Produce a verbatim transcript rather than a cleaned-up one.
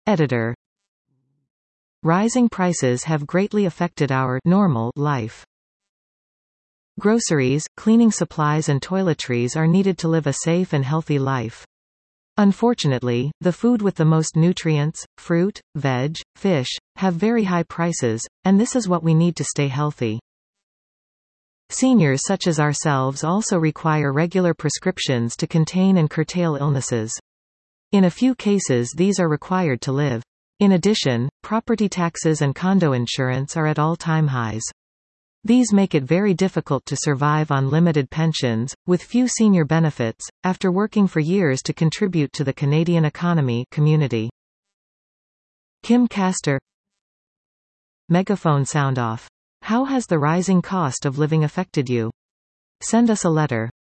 Editor. Rising prices have greatly affected our normal life. Groceries, cleaning supplies and toiletries are needed to live a safe and healthy life. Unfortunately, the food with the most nutrients, fruit, veg, fish, have very high prices, and this is what we need to stay healthy. Seniors such as ourselves also require regular prescriptions to contain and curtail illnesses. In a few cases these are required to live. In addition, property taxes and condo insurance are at all-time highs. These make it very difficult to survive on limited pensions, with few senior benefits, after working for years to contribute to the Canadian economy community. Kim Castor. Megaphone sound off. How has the rising cost of living affected you? Send us a letter.